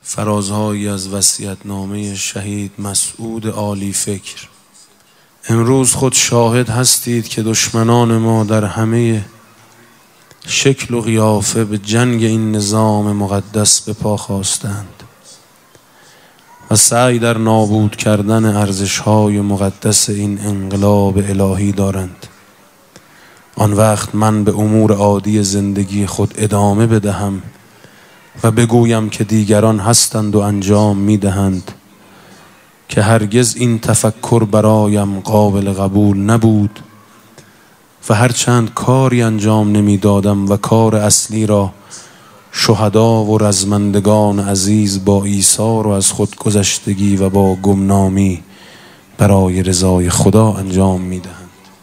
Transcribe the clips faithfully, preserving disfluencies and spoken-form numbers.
فرازهایی از وصیت‌نامه شهید مسعود عالی فکر. امروز خود شاهد هستید که دشمنان ما در همه شکل و قیافه به جنگ این نظام مقدس به پا خواستند و سعی در نابود کردن ارزش‌های مقدس این انقلاب الهی دارند. آن وقت من به امور عادی زندگی خود ادامه بدهم و بگویم که دیگران هستند و انجام میدهند که هرگز این تفکر برایم قابل قبول نبود و هرچند کاری انجام نمیدادم و کار اصلی را شهدا و رزمندگان عزیز با ایثار و از خودگذشتگی و با گمنامی برای رضای خدا انجام میدهند.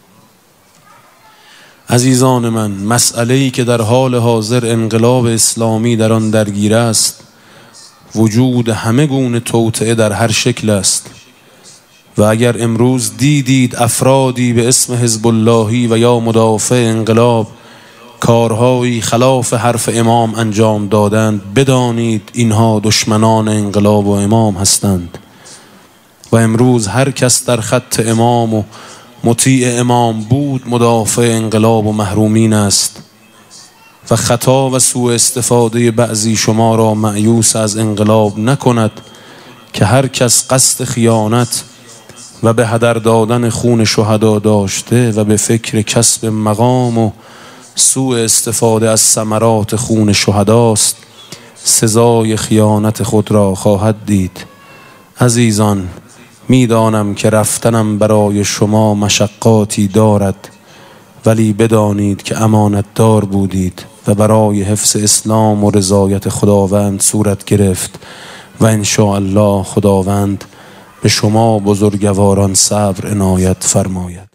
عزیزان من، مسئله‌ای که در حال حاضر انقلاب اسلامی در آن درگیر است وجود همه گونه توطئه در هر شکل است و اگر امروز دیدید افرادی به اسم حزب اللهی و یا مدافع انقلاب کارهایی خلاف حرف امام انجام دادند، بدانید اینها دشمنان انقلاب و امام هستند و امروز هر کس در خط امام و مطیع امام بود مدافع انقلاب و محرومین است و خطا و سوء استفاده بعضی شما را مایوس از انقلاب نکند که هر کس قصد خیانت و به هدر دادن خون شهدا داشته و به فکر کسب مقام و سوء استفاده از ثمرات خون شهداست سزای خیانت خود را خواهد دید. عزیزان، میدانم که رفتنم برای شما مشقاتی دارد، ولی بدانید که امانت دار بودید و برای حفظ اسلام و رضایت خداوند صورت گرفت و ان شاء الله خداوند به شما بزرگواران صبر عنایت فرماید.